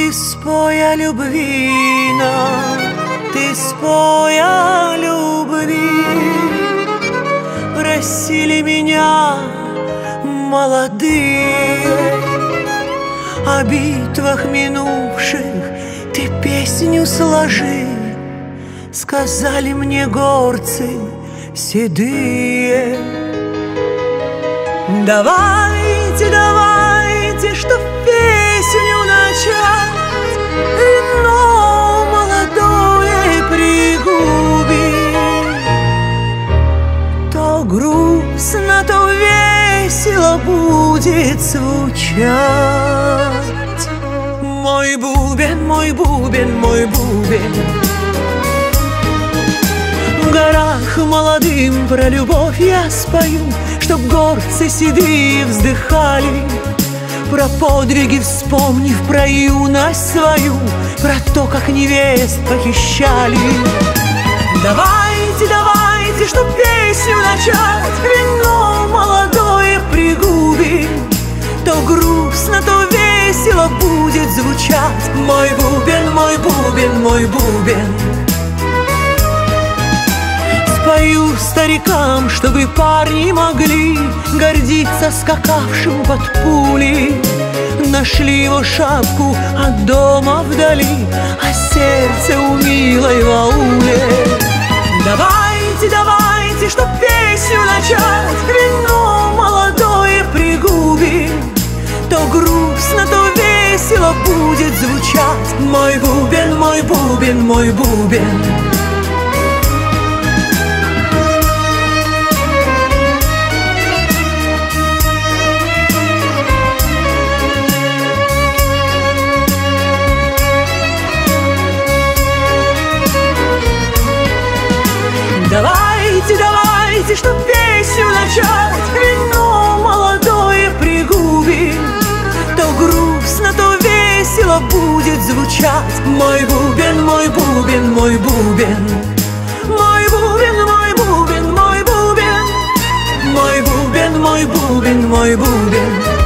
Ты спой о любви нам, ты спой о любви. Просили меня молодые, о битвах минувших ты песню сложи. Сказали мне горцы седые: давайте, давайте, чтоб песню начать, вино молодое пригубить. То грустно, то весело будет звучать. Мой бубен, мой бубен, мой бубен. В горах молодым про любовь я спою, чтоб горцы седые вздыхали, про подвиги вспомнив, про юность свою, про то, как невест похищали. Давайте, давайте, чтоб песню начать, вино молодое пригубим. То грустно, то весело будет звучать. Мой бубен, мой бубен, мой бубен. Спою старикам, чтобы парни могли гордиться скакавшим под пули. Нашли его шапку от дома вдали, а сердце у милой в ауле. Давайте, давайте, чтоб песню начать, вино молодое пригубим. То грустно, то весело будет звучать. Мой бубен, мой бубен, мой бубен. Давайте, давайте, чтоб песню начать, вино молодое пригубим. То грустно, то весело будет звучать. Мой бубен, мой бубен, мой бубен. Мой бубен, мой бубен, мой бубен. Мой бубен, мой бубен, мой бубен.